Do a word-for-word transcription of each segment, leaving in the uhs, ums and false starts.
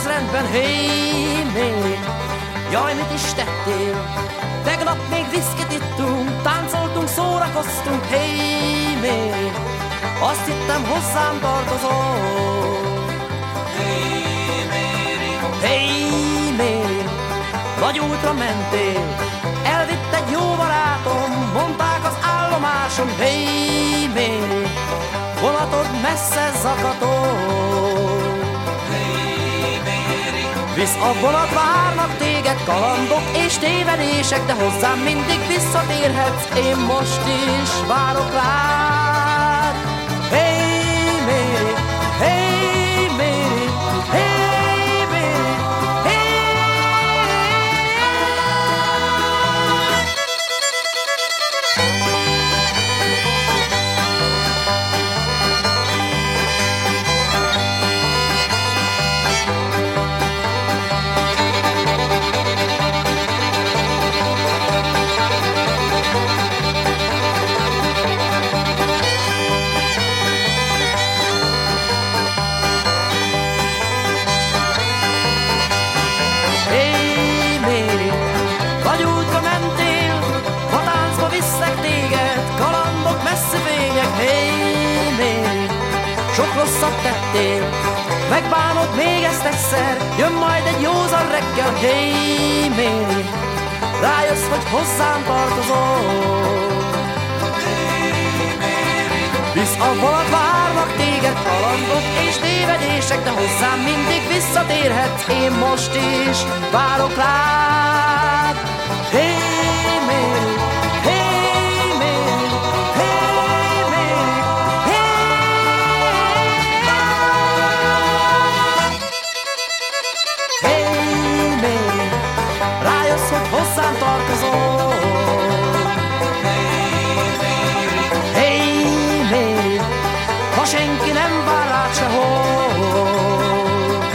az rendben, hey Mary, jaj, mit is tettél? Tegnap még viszkit ittunk, táncoltunk, szórakoztunk, hey Mary, azt hittem hozzám tartozol. Hey Mary, Hey Mary, nagy útra mentél, elvitt egy jó barátom, mondták az állomáson, hey Mary, vonatod messze zakatol. hey Mary, Visz a vonat, várnak téged kalandok és tévedések, de hozzám mindig visszatérhetsz, én most is várok rád. Hey Mary, hey Mary, hey Mary, hey. Hey Mary, nagy útra mentél, ha táncba viszlek téged, kalandok messze fények. Hey Mary, sok rosszat tettél, megbánod még ezt egyszer, jön majd egy józan reggel. Hey Mary, rájössz, hogy hozzám tartozol. hey Mary, Visz a vonat, várnak téged kalandok és tévedések, de hozzám mindig visszatérhetsz, én most is várok rád. Hey Mary, hey Mary, hey Mary, hey. Hey Mary, rájössz, hogy hozzám tartozol. Hey Mary, ha senki nem vár rád sehol.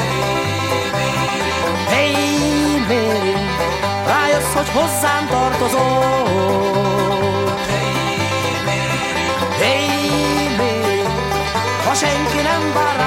Hey Mary, rájössz, hogy hozzám tartozol. Hey Mary, ha senki nem vár rád